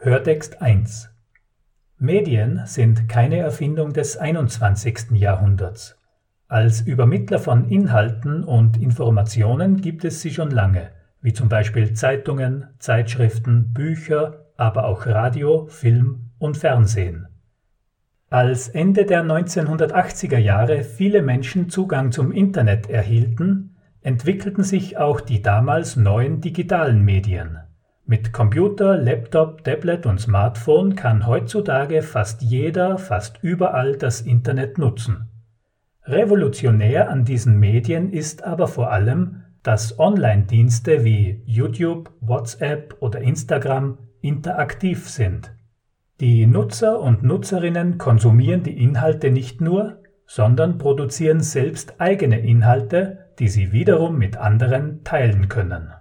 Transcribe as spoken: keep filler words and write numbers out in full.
Hörtext eins. Medien sind keine Erfindung des einundzwanzigsten Jahrhunderts. Als Übermittler von Inhalten und Informationen gibt es sie schon lange, wie zum Beispiel Zeitungen, Zeitschriften, Bücher, aber auch Radio, Film und Fernsehen. Als Ende der neunzehnhundertachtziger Jahre viele Menschen Zugang zum Internet erhielten, entwickelten sich auch die damals neuen digitalen Medien. Mit Computer, Laptop, Tablet und Smartphone kann heutzutage fast jeder fast überall das Internet nutzen. Revolutionär an diesen Medien ist aber vor allem, dass Online-Dienste wie YouTube, WhatsApp oder Instagram interaktiv sind. Die Nutzer und Nutzerinnen konsumieren die Inhalte nicht nur, sondern produzieren selbst eigene Inhalte, die sie wiederum mit anderen teilen können.